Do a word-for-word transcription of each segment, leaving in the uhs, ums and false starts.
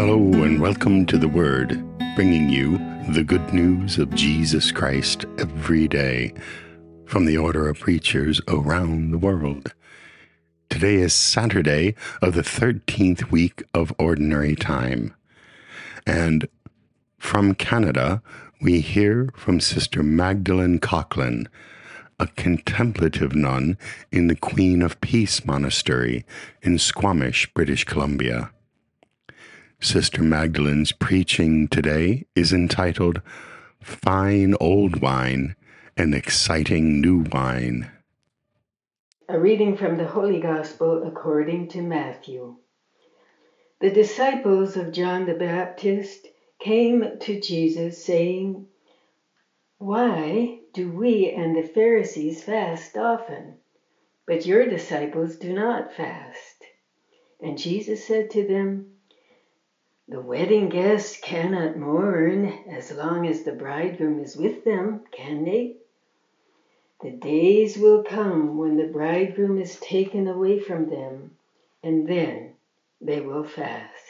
Hello and welcome to The Word, bringing you the good news of Jesus Christ every day from the Order of Preachers around the world. Today is Saturday of the thirteenth week of Ordinary Time. And from Canada, we hear from Sister Magdalene Coughlin, a contemplative nun in the Queen of Peace Monastery in Squamish, British Columbia. Sister Magdalene's preaching today is entitled Fine Old Wine and Exciting New Wine. A reading from the Holy Gospel according to Matthew. The disciples of John the Baptist came to Jesus saying, "Why do we and the Pharisees fast often, but your disciples do not fast?" And Jesus said to them, "The wedding guests cannot mourn as long as the bridegroom is with them, can they? The days will come when the bridegroom is taken away from them, and then they will fast.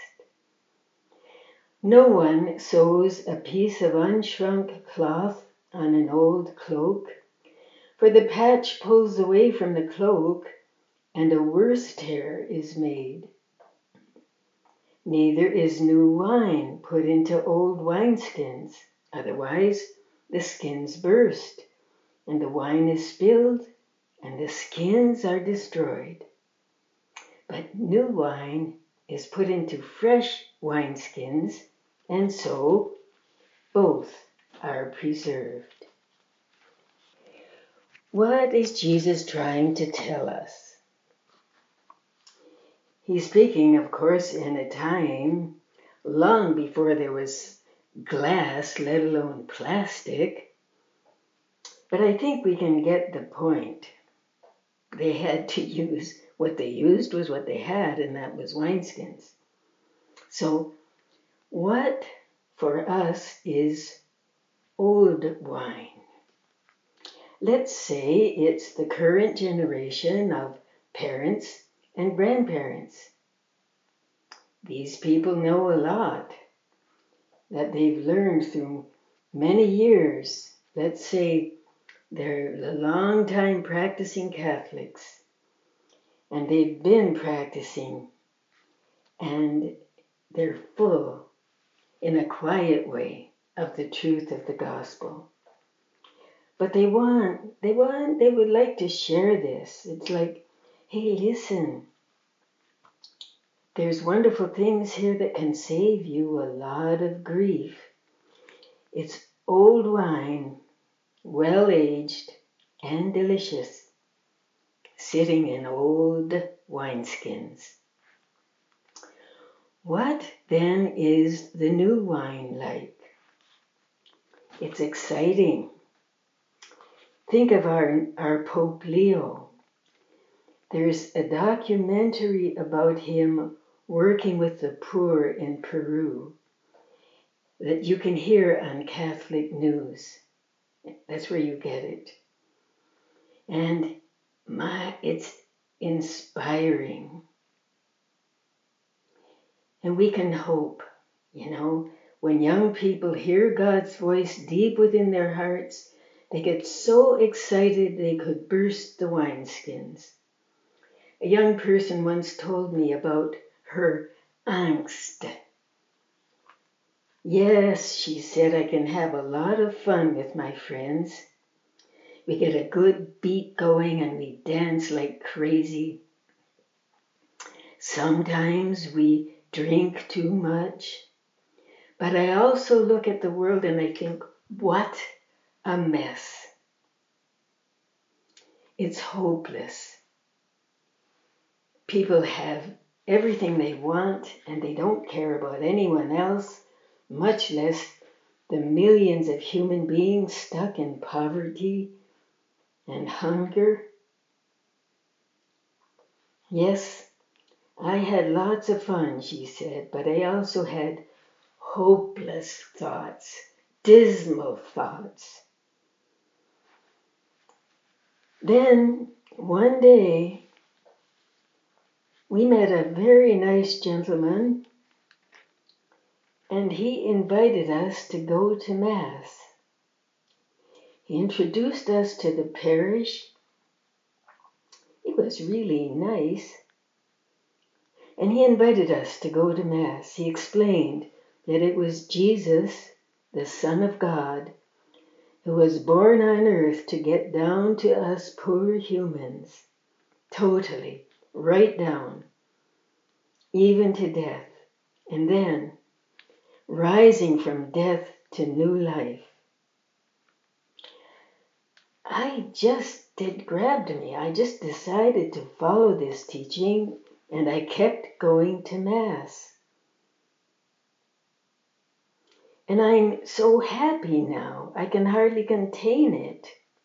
No one sews a piece of unshrunk cloth on an old cloak, for the patch pulls away from the cloak, and a worse tear is made. Neither is new wine put into old wineskins, otherwise the skins burst, and the wine is spilled, and the skins are destroyed. But new wine is put into fresh wineskins, and so both are preserved." What is Jesus trying to tell us? He's speaking, of course, in a time long before there was glass, let alone plastic. But I think we can get the point. They had to use, what they used was what they had, and that was wineskins. So what for us is old wine? Let's say it's the current generation of parents and grandparents. These people know a lot that they've learned through many years. Let's say they're a long time practicing Catholics, and they've been practicing, and they're full, in a quiet way, of the truth of the gospel. But they want, they want, they would like to share this. It's like, hey, listen, there's wonderful things here that can save you a lot of grief. It's old wine, well-aged and delicious, sitting in old wineskins. What then is the new wine like? It's exciting. Think of our, our Pope Leo. There's a documentary about him working with the poor in Peru that you can hear on Catholic news. That's where you get it. And my, it's inspiring. And we can hope, you know, when young people hear God's voice deep within their hearts, they get so excited they could burst the wineskins. A young person once told me about her angst. "Yes," she said, "I can have a lot of fun with my friends. We get a good beat going and we dance like crazy. Sometimes we drink too much. But I also look at the world and I think, what a mess. It's hopeless. People have everything they want and they don't care about anyone else, much less the millions of human beings stuck in poverty and hunger. Yes, I had lots of fun," she said, "but I also had hopeless thoughts, dismal thoughts." Then one day, we met a very nice gentleman and he invited us to go to Mass. He introduced us to the parish. It was really nice. And he invited us to go to Mass. He explained that it was Jesus, the Son of God, who was born on earth to get down to us poor humans, totally, right down, even to death, and then rising from death to new life. I just, it grabbed me. I just decided to follow this teaching, and I kept going to Mass. And I'm so happy now, I can hardly contain it.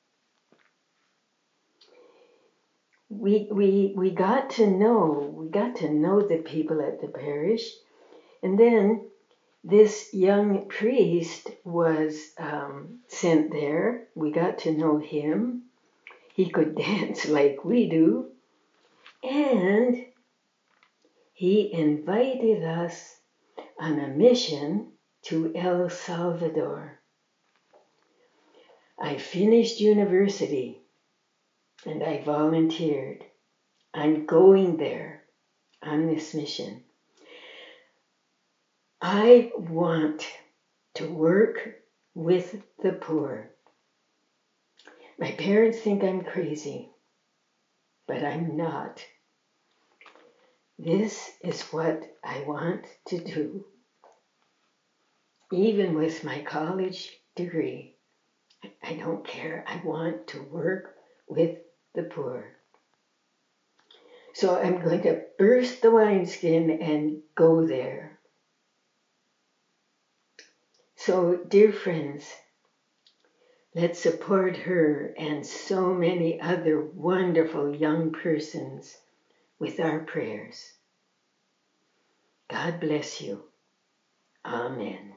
We, we, we got to know, we got to know the people at the parish. And then this young priest was um, sent there. We got to know him. He could dance like we do. And he invited us on a mission to El Salvador. I finished university and I volunteered. I'm going there on this mission. I want to work with the poor. My parents think I'm crazy, but I'm not. This is what I want to do. Even with my college degree, I don't care. I want to work with the poor. So I'm going to burst the wineskin and go there. So, dear friends, let's support her and so many other wonderful young persons with our prayers. God bless you. Amen.